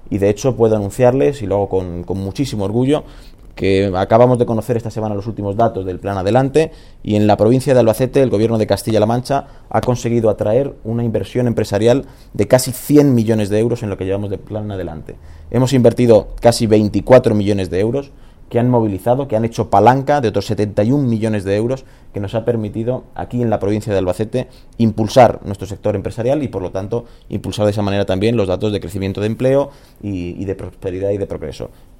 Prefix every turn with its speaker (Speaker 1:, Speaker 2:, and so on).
Speaker 1: y de hecho puedo anunciarles, y lo hago con muchísimo orgullo, que acabamos de conocer esta semana los últimos datos del Plan Adelante, y en la provincia de Albacete el Gobierno de Castilla-La Mancha ha conseguido atraer una inversión empresarial de casi 100 millones de euros en lo que llevamos de Plan Adelante. Hemos invertido casi 24 millones de euros que han movilizado, que han hecho palanca de otros 71 millones de euros, que nos ha permitido aquí en la provincia de Albacete impulsar nuestro sector empresarial y por lo tanto impulsar de esa manera también los datos de crecimiento de empleo y de prosperidad y de progreso.